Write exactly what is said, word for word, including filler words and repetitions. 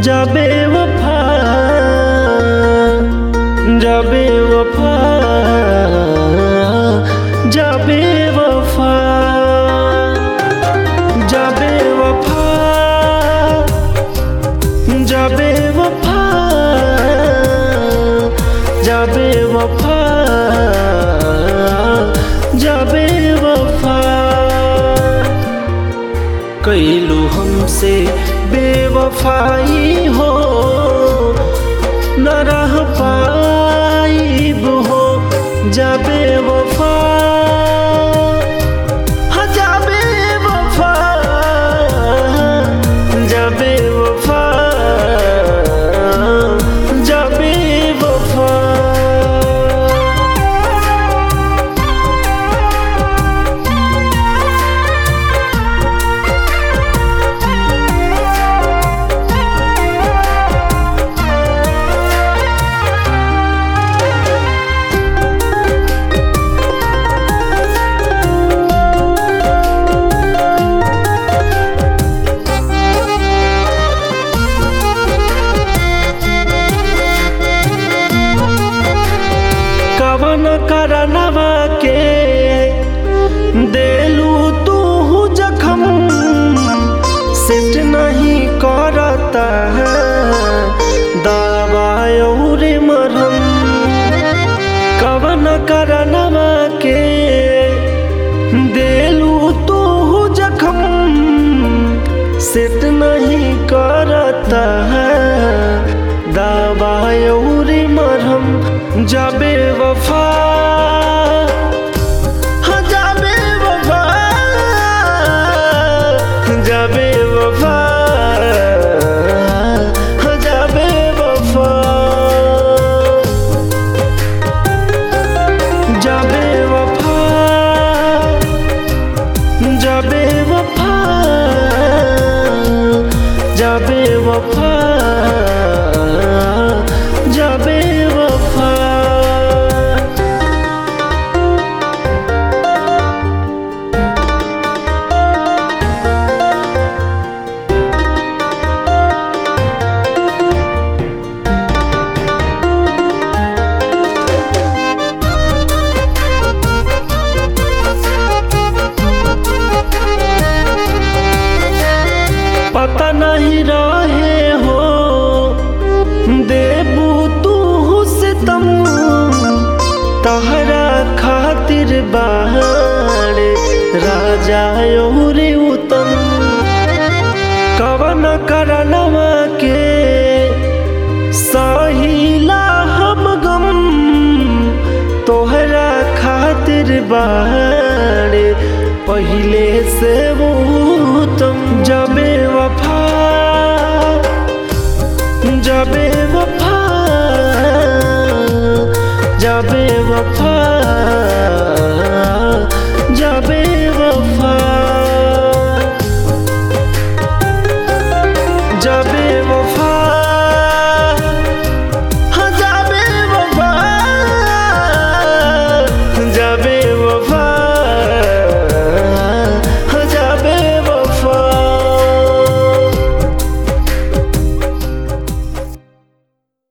जा बेवफा जा बेवफा जा बेवफा जा बेवफा जा बेवफा जा बेवफा जा बेवफा कैलू हमसे बेवफाई हो न रह पाइब हो जा बेवफा हाँ जा बेवफा जा बेवफा जा बेवफा कवन करनवा के देलू तू जखम सेट नहीं करता है दवा और मरहम कवन करनवा के देलू तू जखम सेट नहीं करता है दवा और मरहम जा बेवफा हाँ जा बेवफा जा बेवफा हाँ जा बेवफा जा बेवफा जा बेवफा जा बेवफा जा बेवफा पता नहीं रहे हो देबू तू सितम तहरा खातिर बाहर राजा और उत्तम कवन करनवा के सहिला हम गम तोहरा खातिर बाहर पहले से वो तुम जा बेवफा जा बेवफा जा बेवफा